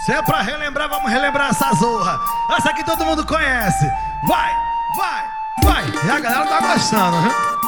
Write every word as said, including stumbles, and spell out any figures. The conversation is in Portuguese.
Se é pra relembrar, vamos relembrar essa zorra. Essa aqui todo mundo conhece. Vai, vai, vai. E a galera tá gostando, viu?